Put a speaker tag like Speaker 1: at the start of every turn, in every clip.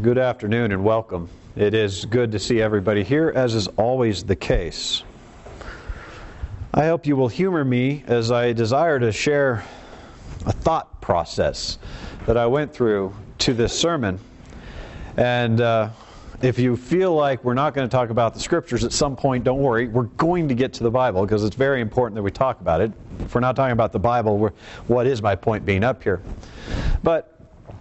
Speaker 1: Good afternoon and welcome. It is good to see everybody here, as is always the case. I hope you will humor me as I desire to share a thought process that I went through to this sermon. And if you feel like we're not going to talk about the Scriptures at some point, don't worry. We're going to get to the Bible because it's very important that we talk about it. If we're not talking about the Bible, what is my point being up here? But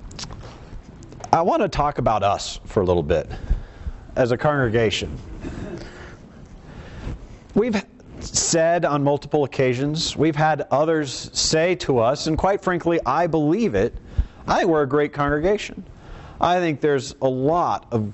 Speaker 1: I want to talk about us for a little bit as a congregation. We've said on multiple occasions, we've had others say to us, and quite frankly, I believe it, I think we're a great congregation. I think there's a lot of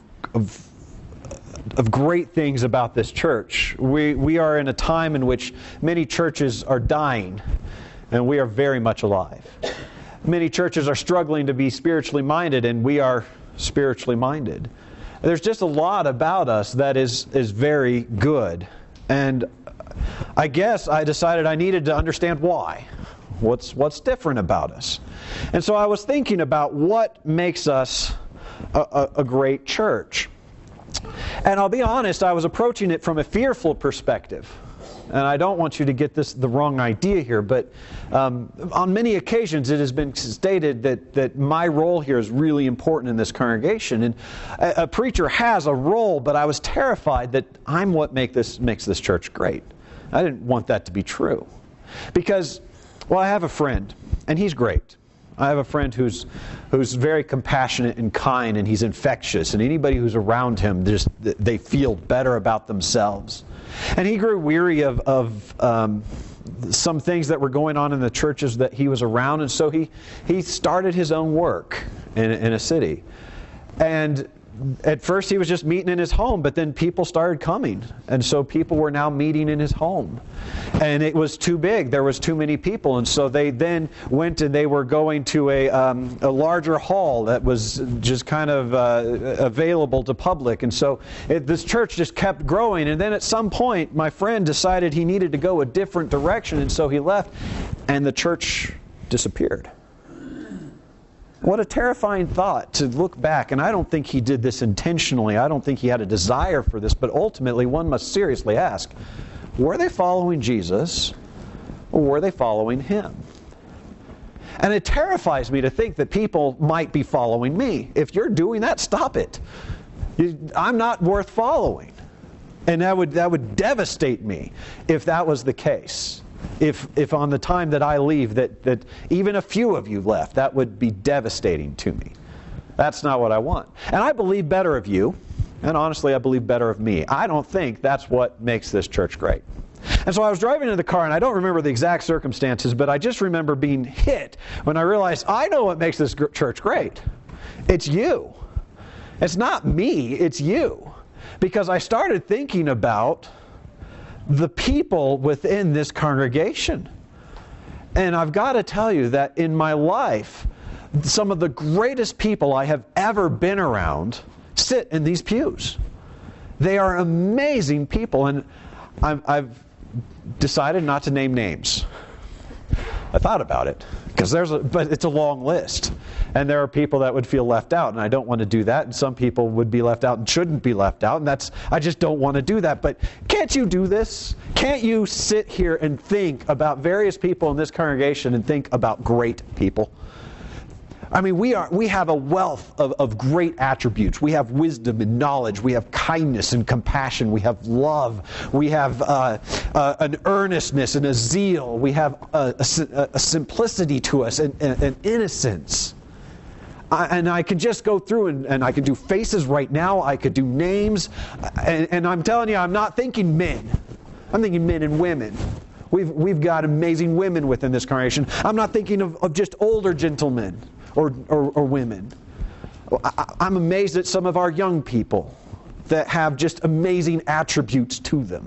Speaker 1: great things about this church. We are in a time in which many churches are dying, and we are very much alive. Many churches are struggling to be spiritually minded, and we are spiritually minded. There's just a lot about us that is very good. And I guess I decided I needed to understand why. What's different about us? And so I was thinking about what makes us a great church. And I'll be honest, I was approaching it from a fearful perspective. And I don't want you to get the wrong idea here, but on many occasions it has been stated that my role here is really important in this congregation. And a preacher has a role, but I was terrified that I'm what makes this church great. I didn't want that to be true. Because, well, I have a friend, and he's great. I have a friend who's very compassionate and kind, and he's infectious. And anybody who's around him, they feel better about themselves. And he grew weary of some things that were going on in the churches that he was around, and so he started his own work in a city. And at first he was just meeting in his home, but then people started coming. And so people were now meeting in his home. And it was too big. There was too many people. And so they then went and they were going to a larger hall that was just kind of available to public. And so this church just kept growing. And then at some point, my friend decided he needed to go a different direction. And so he left. And the church disappeared. What a terrifying thought to look back, and I don't think he did this intentionally. I don't think he had a desire for this, but ultimately one must seriously ask, were they following Jesus or were they following him? And it terrifies me to think that people might be following me. If you're doing that, stop it. I'm not worth following. And that would devastate me if that was the case. If on the time that I leave that even a few of you left, that would be devastating to me. That's not what I want. And I believe better of you, and honestly I believe better of me. I don't think that's what makes this church great. And so I was driving in the car, and I don't remember the exact circumstances, but I just remember being hit when I realized I know what makes this church great. It's you. It's not me, it's you. Because I started thinking about the people within this congregation. And I've got to tell you that in my life, some of the greatest people I have ever been around sit in these pews. They are amazing people, and I've decided not to name names. I thought about it, but it's a long list. And there are people that would feel left out, and I don't want to do that. And some people would be left out and shouldn't be left out, and I just don't want to do that. But can't you do this? Can't you sit here and think about various people in this congregation and think about great people? I mean, we have a wealth of great attributes. We have wisdom and knowledge. We have kindness and compassion. We have love. We have an earnestness and a zeal. We have a simplicity to us and innocence. And I can just go through and I can do faces right now. I could do names. And I'm telling you, I'm not thinking men. I'm thinking men and women. We've got amazing women within this congregation. I'm not thinking of just older gentlemen or women. I'm amazed at some of our young people that have just amazing attributes to them.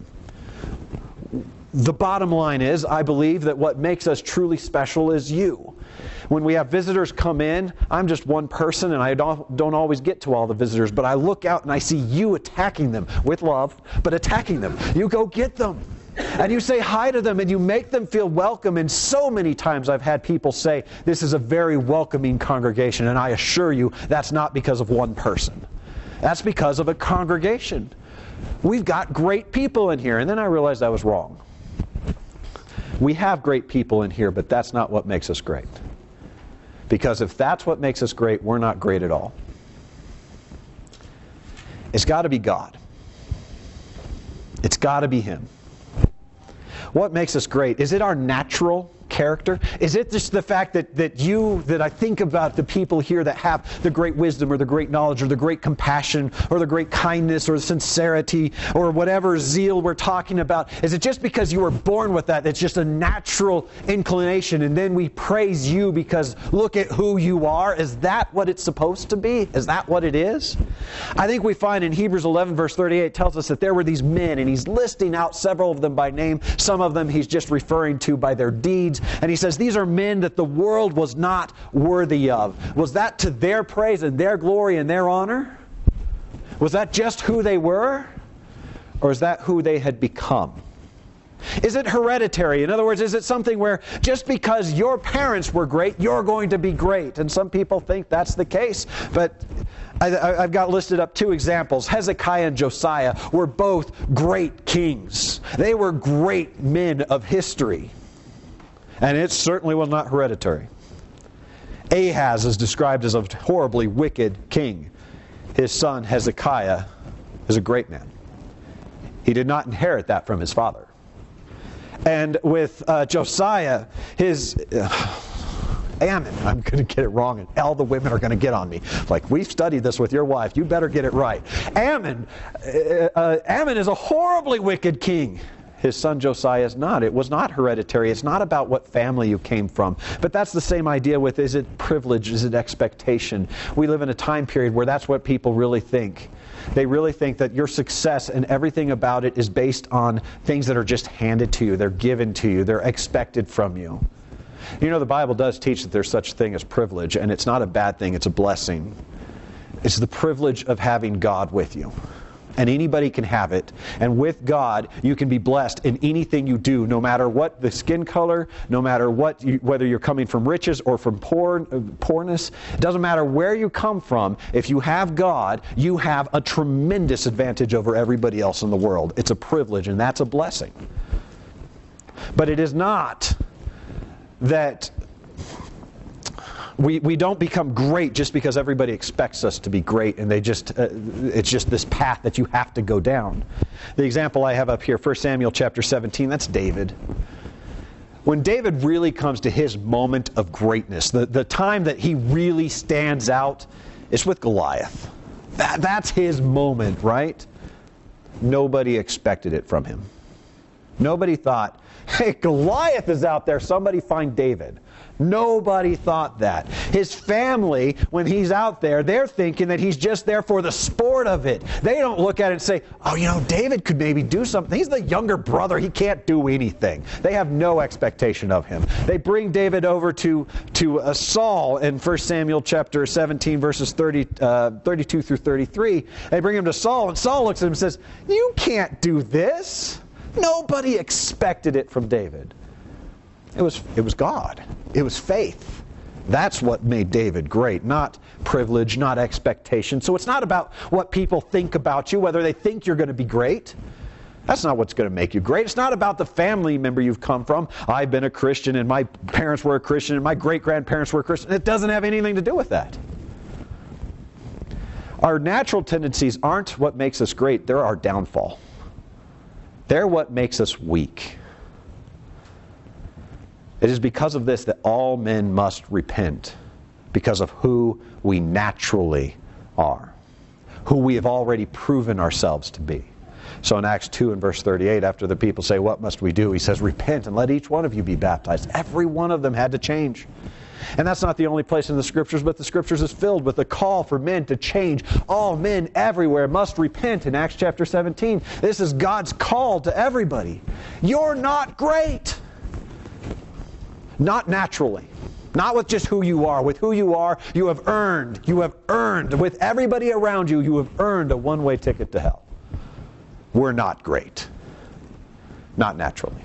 Speaker 1: The bottom line is, I believe that what makes us truly special is you. When we have visitors come in, I'm just one person and I don't always get to all the visitors, but I look out and I see you attacking them with love, but attacking them. You go get them. And you say hi to them and you make them feel welcome. And so many times I've had people say, this is a very welcoming congregation. And I assure you, that's not because of one person. That's because of a congregation. We've got great people in here. And then I realized I was wrong. We have great people in here, but that's not what makes us great. Because if that's what makes us great, we're not great at all. It's got to be God. It's got to be Him. What makes us great? Is it our natural character? Is it just the fact that I think about the people here that have the great wisdom or the great knowledge or the great compassion or the great kindness or the sincerity or whatever zeal we're talking about? Is it just because you were born with that? It's just a natural inclination, and then we praise you because look at who you are? Is that what it's supposed to be? Is that what it is? I think we find in Hebrews 11 verse 38 tells us that there were these men, and he's listing out several of them by name. Some of them he's just referring to by their deeds. And he says, these are men that the world was not worthy of. Was that to their praise and their glory and their honor? Was that just who they were? Or is that who they had become? Is it hereditary? In other words, is it something where just because your parents were great, you're going to be great? And some people think that's the case. But I've got listed up two examples. Hezekiah and Josiah were both great kings. They were great men of history. And it certainly was not hereditary. Ahaz is described as a horribly wicked king. His son Hezekiah is a great man. He did not inherit that from his father. And with Josiah, his Ammon, I'm going to get it wrong, and all the women are going to get on me. Like, we've studied this with your wife. You better get it right. Ammon is a horribly wicked king. His son Josiah is not. It was not hereditary. It's not about what family you came from. But that's the same idea with, is it privilege? Is it expectation? We live in a time period where that's what people really think. They really think that your success and everything about it is based on things that are just handed to you. They're given to you. They're expected from you. You know, the Bible does teach that there's such a thing as privilege, and it's not a bad thing. It's a blessing. It's the privilege of having God with you. And anybody can have it. And with God, you can be blessed in anything you do, no matter what the skin color, no matter what, whether you're coming from riches or from poorness. It doesn't matter where you come from. If you have God, you have a tremendous advantage over everybody else in the world. It's a privilege, and that's a blessing. But it is not that we don't become great just because everybody expects us to be great, and it's just this path that you have to go down. The example I have up here, 1 Samuel chapter 17, that's David. When David really comes to his moment of greatness, the time that he really stands out is with Goliath. That's his moment, right? Nobody expected it from him. Nobody thought, hey, Goliath is out there, somebody find David. Nobody thought that. His family, when he's out there, they're thinking that he's just there for the sport of it. They don't look at it and say, oh, you know, David could maybe do something. He's the younger brother. He can't do anything. They have no expectation of him. They bring David over to Saul in 1 Samuel chapter 17, verses 32 through 33. They bring him to Saul, and Saul looks at him and says, you can't do this. Nobody expected it from David. It was God. It was faith. That's what made David great, not privilege, not expectation. So it's not about what people think about you, whether they think you're going to be great. That's not what's going to make you great. It's not about the family member you've come from. I've been a Christian, and my parents were a Christian, and my great-grandparents were a Christian. It doesn't have anything to do with that. Our natural tendencies aren't what makes us great. They're our downfall. They're what makes us weak. It is because of this that all men must repent, because of who we naturally are, who we have already proven ourselves to be. So in Acts 2 and verse 38, after the people say, what must we do? He says, repent and let each one of you be baptized. Every one of them had to change. And that's not the only place in the Scriptures, but the Scriptures is filled with the call for men to change. All men everywhere must repent in Acts chapter 17. This is God's call to everybody. You're not great. Not naturally. Not with just who you are. With who you are, you have earned. With everybody around you, you have earned a one-way ticket to hell. We're not great. not naturally.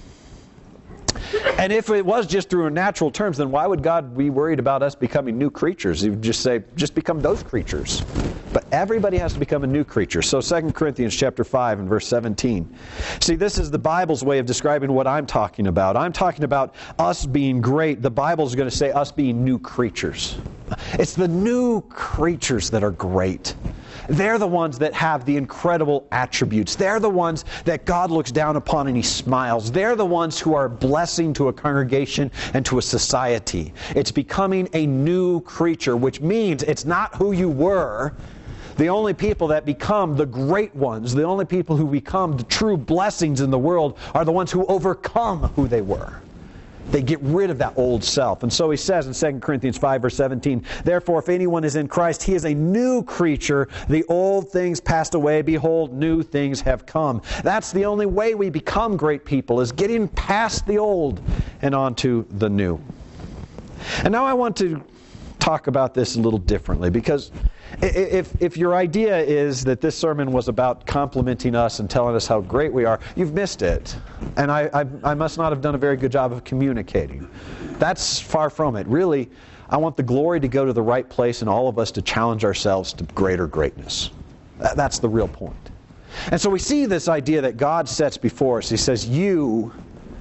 Speaker 1: And if it was just through natural terms, then why would God be worried about us becoming new creatures? He would just say, just become those creatures. But everybody has to become a new creature. So 2 Corinthians chapter 5 and verse 17. See, this is the Bible's way of describing what I'm talking about. I'm talking about us being great. The Bible's going to say us being new creatures. It's the new creatures that are great. They're the ones that have the incredible attributes. They're the ones that God looks down upon and He smiles. They're the ones who are a blessing to a congregation and to a society. It's becoming a new creature, which means it's not who you were. The only people that become the great ones, the only people who become the true blessings in the world are the ones who overcome who they were. They get rid of that old self. And so he says in 2 Corinthians 5 verse 17, therefore if anyone is in Christ, he is a new creature. The old things passed away. Behold, new things have come. That's the only way we become great people, is getting past the old and onto the new. And now I want to talk about this a little differently, because if your idea is that this sermon was about complimenting us and telling us how great we are, you've missed it. And I must not have done a very good job of communicating. That's far from it. Really, I want the glory to go to the right place and all of us to challenge ourselves to greater greatness. That's the real point. And so we see this idea that God sets before us. He says, you,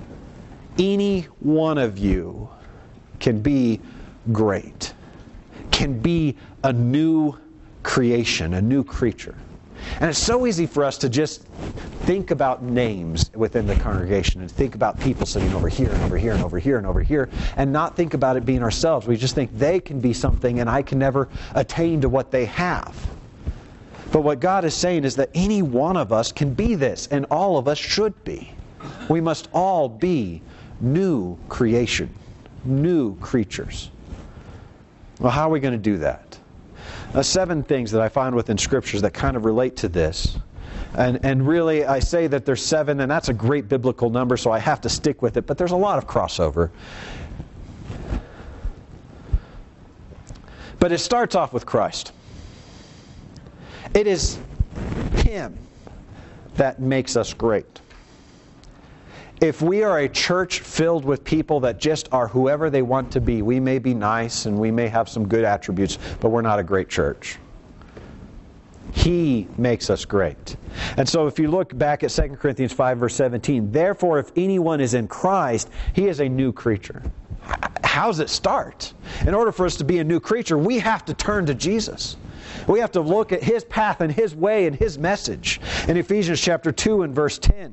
Speaker 1: any one of you, can be great. Can be a new creation, a new creature. And it's so easy for us to just think about names within the congregation and think about people sitting over here and over here and over here and over here and not think about it being ourselves. We just think they can be something and I can never attain to what they have. But what God is saying is that any one of us can be this, and all of us should be. We must all be new creation, new creatures. Well, how are we going to do that? 7 things that I find within Scriptures that kind of relate to this. And really, I say that there's 7, and that's a great biblical number, so I have to stick with it, but there's a lot of crossover. But it starts off with Christ. It is Him that makes us great. If we are a church filled with people that just are whoever they want to be, we may be nice and we may have some good attributes, but we're not a great church. He makes us great. And so if you look back at 2 Corinthians 5 verse 17, therefore if anyone is in Christ, he is a new creature. How does it start? In order for us to be a new creature, we have to turn to Jesus. We have to look at His path and His way and His message. In Ephesians chapter 2 and verse 10,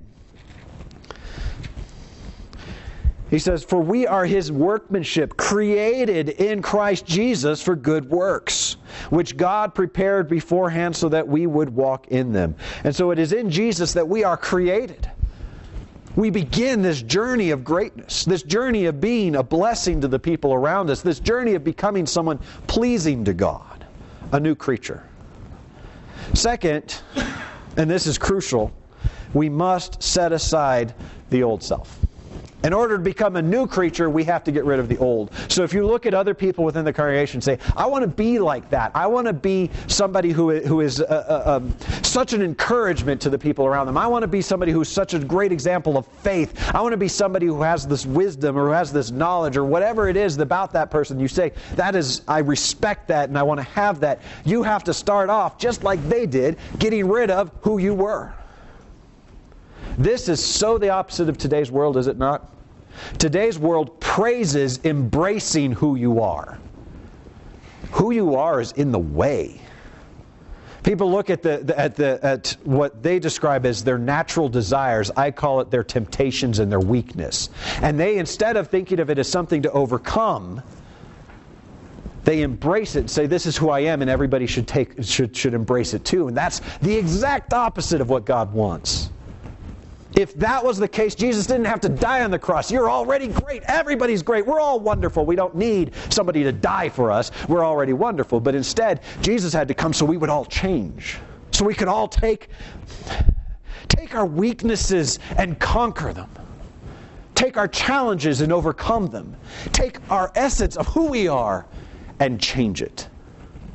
Speaker 1: he says, for we are His workmanship, created in Christ Jesus for good works, which God prepared beforehand so that we would walk in them. And so it is in Jesus that we are created. We begin this journey of greatness, this journey of being a blessing to the people around us, this journey of becoming someone pleasing to God, a new creature. Second, and this is crucial, we must set aside the old self. In order to become a new creature, we have to get rid of the old. So if you look at other people within the congregation and say, I want to be like that. I want to be somebody who is such an encouragement to the people around them. I want to be somebody who's such a great example of faith. I want to be somebody who has this wisdom or who has this knowledge or whatever it is about that person. You say, that is, I respect that and I want to have that. You have to start off just like they did, getting rid of who you were. This is so the opposite of today's world, is it not? Today's world praises embracing who you are. Who you are is in the way. People look at what they describe as their natural desires. I call it their temptations and their weakness. And they, instead of thinking of it as something to overcome, they embrace it and say, this is who I am, and everybody should embrace it too. And that's the exact opposite of what God wants. If that was the case, Jesus didn't have to die on the cross. You're already great. Everybody's great. We're all wonderful. We don't need somebody to die for us. We're already wonderful. But instead, Jesus had to come so we would all change. So we could all take our weaknesses and conquer them. Take our challenges and overcome them. Take our essence of who we are and change it.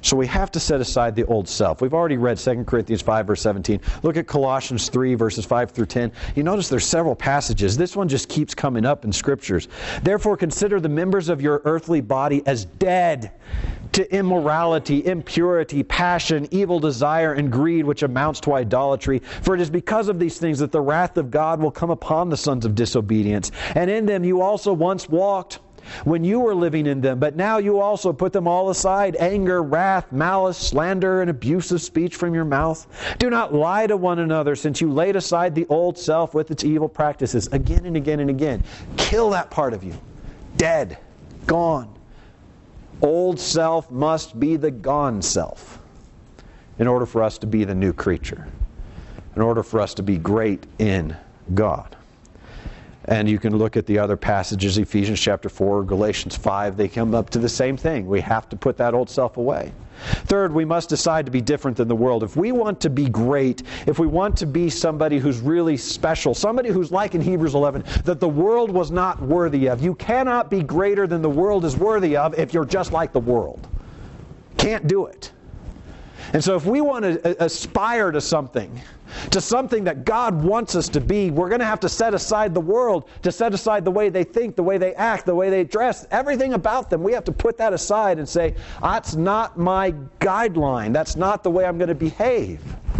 Speaker 1: So we have to set aside the old self. We've already read 2 Corinthians 5, verse 17. Look at Colossians 3, verses 5 through 10. You notice there's several passages. This one just keeps coming up in Scriptures. Therefore consider the members of your earthly body as dead to immorality, impurity, passion, evil desire, and greed, which amounts to idolatry. For it is because of these things that the wrath of God will come upon the sons of disobedience. And in them you also once walked when you were living in them, but now you also put them all aside: anger, wrath, malice, slander, and abusive speech from your mouth. Do not lie to one another, since you laid aside the old self with its evil practices. Again and again and again. Kill that part of you. Dead. Gone. Old self must be the gone self in order for us to be the new creature, in order for us to be great in God. And you can look at the other passages, Ephesians chapter 4, Galatians 5, they come up to the same thing. We have to put that old self away. Third, we must decide to be different than the world. If we want to be great, if we want to be somebody who's really special, somebody who's like in Hebrews 11, that the world was not worthy of, you cannot be greater than the world is worthy of if you're just like the world. Can't do it. And so if we want to aspire to something that God wants us to be, we're going to have to set aside the world, to set aside the way they think, the way they act, the way they dress, everything about them. We have to put that aside and say, that's not my guideline. That's not the way I'm going to behave.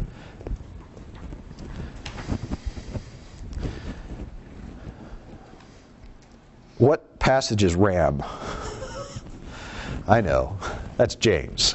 Speaker 1: What passage is Ram? I know. That's James.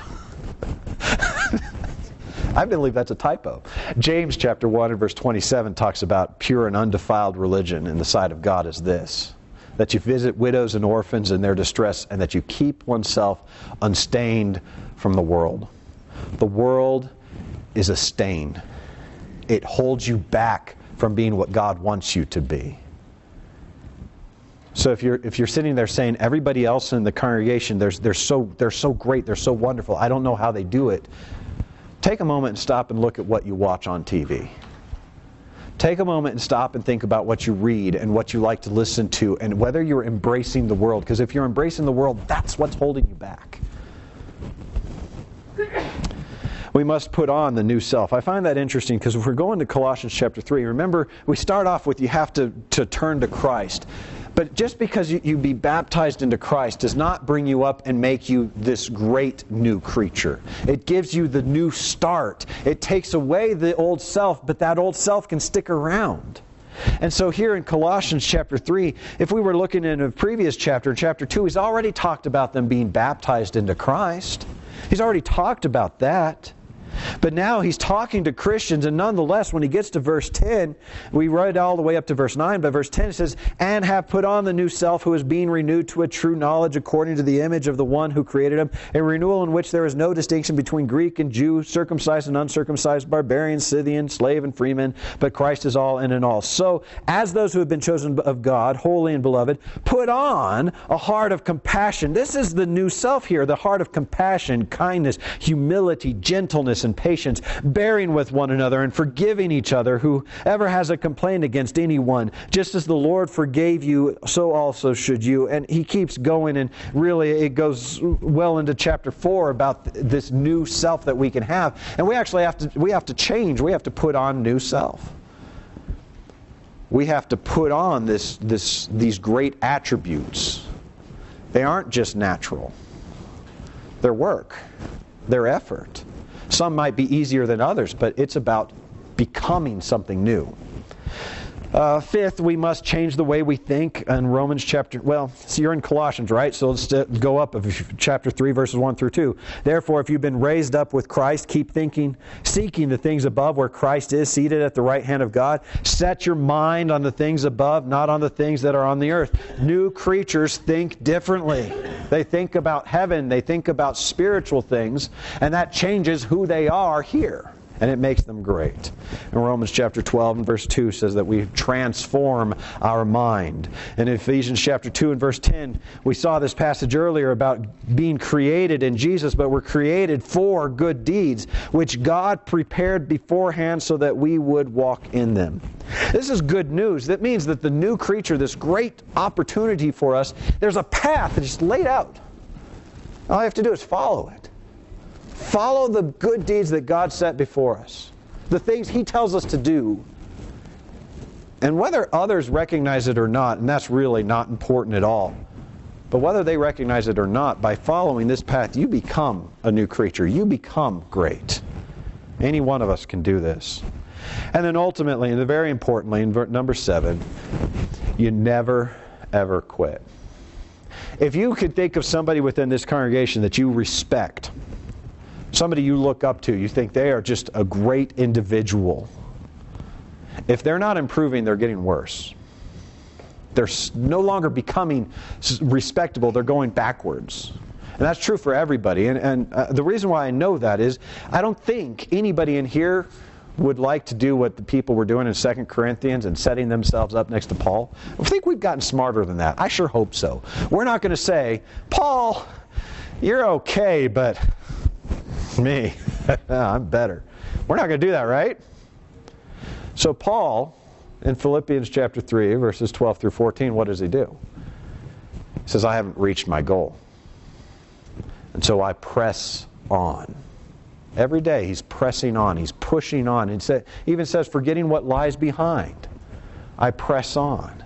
Speaker 1: I believe that's a typo. James chapter 1 and verse 27 talks about pure and undefiled religion in the sight of God is this: that you visit widows and orphans in their distress, and that you keep oneself unstained from the world. The world is a stain. It holds you back from being what God wants you to be. So if you're sitting there saying everybody else in the congregation, they're so great, they're so wonderful, I don't know how they do it. Take a moment and stop and look at what you watch on TV. Take a moment and stop and think about what you read and what you like to listen to, and whether you're embracing the world. Because if you're embracing the world, that's what's holding you back. We must put on the new self. I find that interesting because if we're going to Colossians chapter 3, remember, we start off with you have to turn to Christ. But just because you be baptized into Christ does not bring you up and make you this great new creature. It gives you the new start. It takes away the old self, but that old self can stick around. And so here in Colossians chapter 3, if we were looking in a previous chapter, chapter 2, he's already talked about them being baptized into Christ. He's already talked about that. But now he's talking to Christians, and nonetheless, when he gets to verse 10, we read all the way up to verse 9, but verse 10 says, and have put on the new self, who is being renewed to a true knowledge according to the image of the one who created him, a renewal in which there is no distinction between Greek and Jew, circumcised and uncircumcised, barbarian, Scythian, slave and freeman, but Christ is all and in all. So, as those who have been chosen of God, holy and beloved, put on a heart of compassion. This is the new self here, the heart of compassion, kindness, humility, gentleness, and patience, bearing with one another and forgiving each other. Whoever has a complaint against anyone, just as the Lord forgave you, so also should you. And he keeps going, and really it goes well into chapter 4 about this new self that we can have. And we actually have to change. We have to put on new self. We have to put on these great attributes. They aren't just natural. They're work. They're effort. Some might be easier than others, but it's about becoming something new. Fifth, we must change the way we think. In Romans chapter, so you're in Colossians, right? So let's go up of chapter 3, verses 1 through 2. Therefore, if you've been raised up with Christ, keep seeking the things above where Christ is, seated at the right hand of God. Set your mind on the things above, not on the things that are on the earth. New creatures think differently. They think about heaven. They think about spiritual things, and that changes who they are here. And it makes them great. And Romans chapter 12 and verse 2 says that we transform our mind. And in Ephesians chapter 2 and verse 10, we saw this passage earlier about being created in Jesus, but we're created for good deeds, which God prepared beforehand so that we would walk in them. This is good news. That means that the new creature, this great opportunity for us, there's a path that is laid out. All you have to do is follow it. Follow the good deeds that God set before us. The things He tells us to do. And whether others recognize it or not, and that's really not important at all, but whether they recognize it or not, by following this path, you become a new creature. You become great. Any one of us can do this. And then ultimately, and very importantly, in number 7, you never, ever quit. If you could think of somebody within this congregation that you respect, somebody you look up to, you think they are just a great individual, if they're not improving, they're getting worse. They're no longer becoming respectable, they're going backwards. And that's true for everybody. And the reason why I know that is I don't think anybody in here would like to do what the people were doing in 2 Corinthians and setting themselves up next to Paul. I think we've gotten smarter than that. I sure hope so. We're not going to say, Paul, you're okay, but me, I'm better. We're not going to do that, right? So Paul, in Philippians chapter 3, verses 12 through 14, what does he do? He says, I haven't reached my goal. And so I press on. Every day he's pressing on, he's pushing on. He even says, forgetting what lies behind, I press on.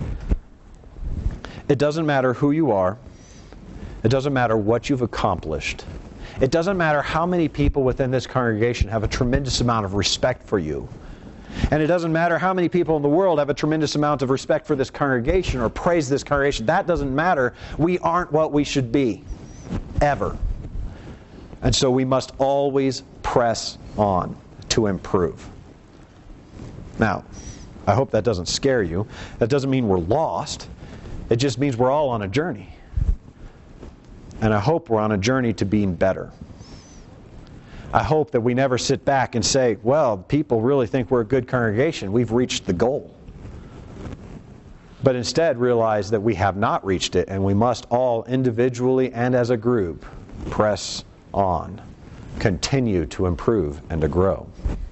Speaker 1: It doesn't matter who you are. It doesn't matter what you've accomplished. It doesn't matter how many people within this congregation have a tremendous amount of respect for you. And it doesn't matter how many people in the world have a tremendous amount of respect for this congregation or praise this congregation. That doesn't matter. We aren't what we should be. Ever. And so we must always press on to improve. Now, I hope that doesn't scare you. That doesn't mean we're lost. It just means we're all on a journey. And I hope we're on a journey to being better. I hope that we never sit back and say, well, people really think we're a good congregation. We've reached the goal. But instead realize that we have not reached it, and we must all individually and as a group press on, continue to improve and to grow.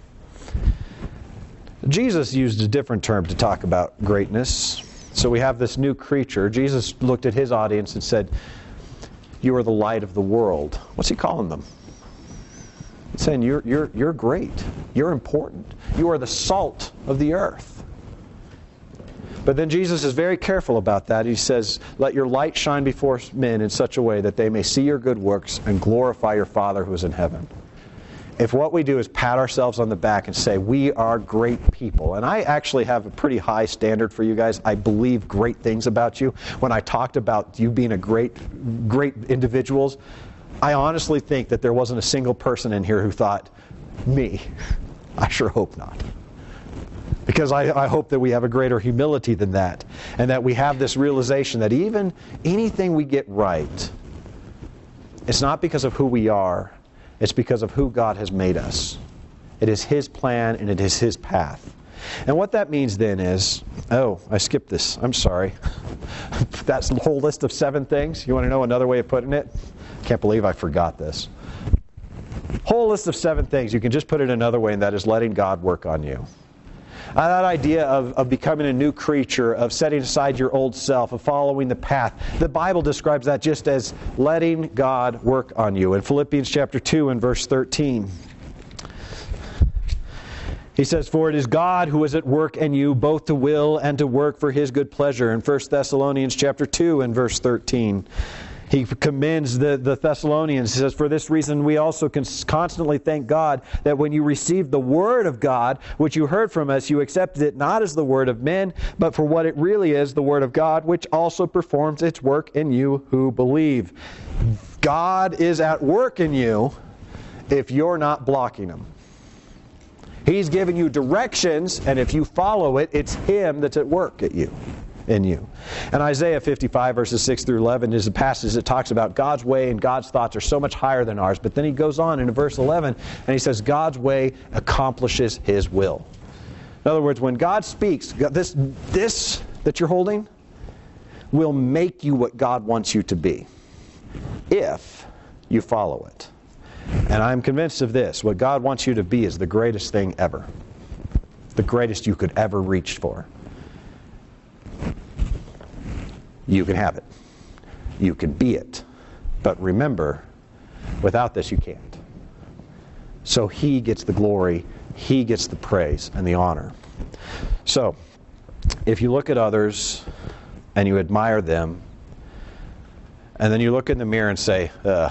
Speaker 1: Jesus used a different term to talk about greatness. So we have this new creature. Jesus looked at his audience and said, you are the light of the world. What's he calling them? He's saying, you're great. You're important. You are the salt of the earth. But then Jesus is very careful about that. He says, let your light shine before men in such a way that they may see your good works and glorify your Father who is in heaven. If what we do is pat ourselves on the back and say, we are great people, and I actually have a pretty high standard for you guys. I believe great things about you. When I talked about you being a great individuals, I honestly think that there wasn't a single person in here who thought, me. I sure hope not. Because I hope that we have a greater humility than that. And that we have this realization that even anything we get right, it's not because of who we are, it's because of who God has made us. It is His plan and it is His path. And what that means then is, oh, I skipped this. I'm sorry. That's the whole list of 7 things. You want to know another way of putting it? Can't believe I forgot this. Whole list of 7 things. You can just put it another way, and that is letting God work on you. That idea of becoming a new creature, of setting aside your old self, of following the path. The Bible describes that just as letting God work on you. In Philippians chapter 2 and verse 13, he says, for it is God who is at work in you, both to will and to work for His good pleasure. In 1 Thessalonians chapter 2 and verse 13, he commends the Thessalonians. He says, for this reason we also constantly thank God that when you received the Word of God, which you heard from us, you accepted it not as the word of men, but for what it really is, the Word of God, which also performs its work in you who believe. God is at work in you if you're not blocking Him. He's giving you directions, and if you follow it, it's Him that's at work in you. And Isaiah 55 verses 6 through 11 is a passage that talks about God's way and God's thoughts are so much higher than ours. But then he goes on in verse 11 and he says God's way accomplishes His will. In other words, when God speaks, this that you're holding will make you what God wants you to be if you follow it. And I'm convinced of this. What God wants you to be is the greatest thing ever. The greatest you could ever reach for. You can have it. You can be it. But remember, without this you can't. So He gets the glory, He gets the praise and the honor. So, if you look at others and you admire them, and then you look in the mirror and say, ugh,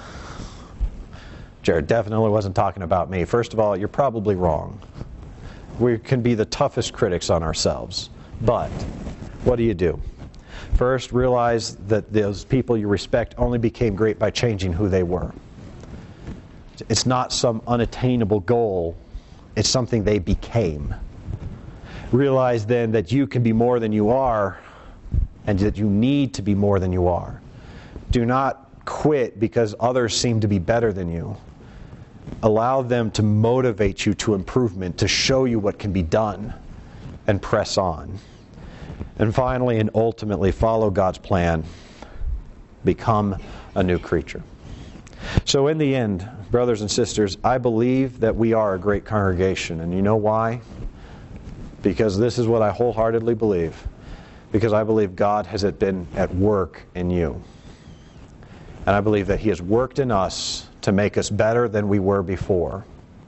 Speaker 1: Jared definitely wasn't talking about me. First of all, you're probably wrong. We can be the toughest critics on ourselves. But what do? First, realize that those people you respect only became great by changing who they were. It's not some unattainable goal. It's something they became. Realize then that you can be more than you are, and that you need to be more than you are. Do not quit because others seem to be better than you. Allow them to motivate you to improvement, to show you what can be done, and press on. And finally and ultimately, follow God's plan. Become a new creature. So in the end, brothers and sisters, I believe that we are a great congregation. And you know why? Because this is what I wholeheartedly believe. Because I believe God has been at work in you. And I believe that He has worked in us to make us better than we were before.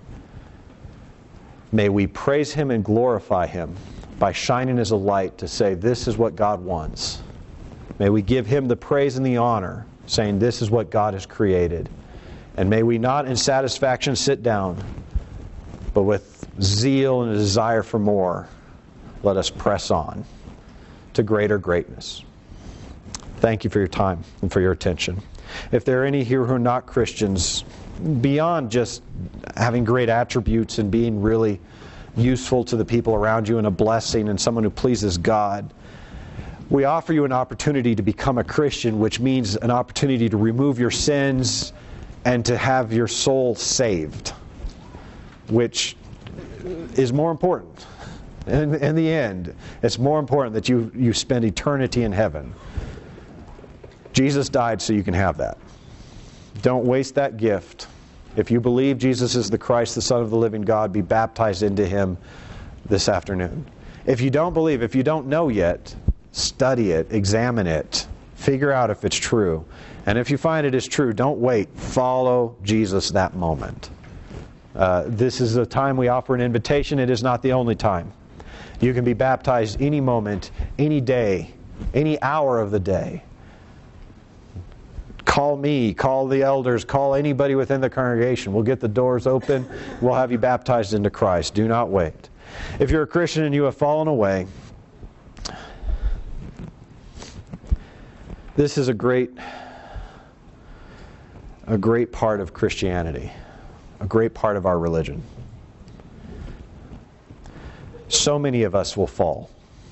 Speaker 1: May we praise Him and glorify Him by shining as a light to say, this is what God wants. May we give Him the praise and the honor, saying, this is what God has created. And may we not in satisfaction sit down, but with zeal and a desire for more, let us press on to greater greatness. Thank you for your time and for your attention. If there are any here who are not Christians, beyond just having great attributes and being really useful to the people around you and a blessing and someone who pleases God, we offer you an opportunity to become a Christian, which means an opportunity to remove your sins and to have your soul saved, which is more important. In the end, it's more important that you spend eternity in heaven. Jesus died so you can have that. Don't waste that gift. If you believe Jesus is the Christ, the Son of the living God, be baptized into Him this afternoon. If you don't believe, if you don't know yet, study it, examine it, figure out if it's true. And if you find it is true, don't wait. Follow Jesus that moment. This is a time we offer an invitation. It is not the only time. You can be baptized any moment, any day, any hour of the day. Call me, call the elders, call anybody within the congregation. We'll get the doors open. We'll have you baptized into Christ. Do not wait. If you're a Christian and you have fallen away, this is a great part of Christianity, a great part of our religion. So many of us will fall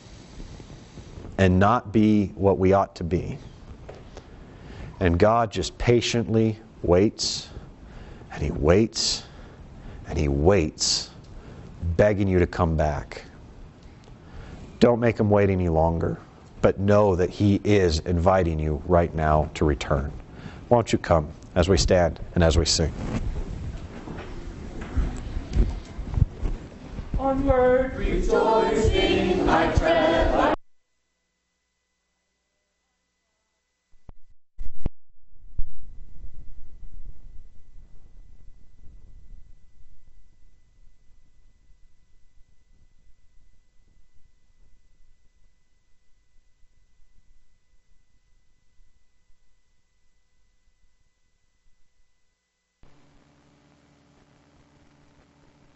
Speaker 1: and not be what we ought to be. And God just patiently waits, and He waits, and He waits, begging you to come back. Don't make Him wait any longer, but know that He is inviting you right now to return. Won't you come as we stand and as we sing?
Speaker 2: Onward, rejoicing, I tread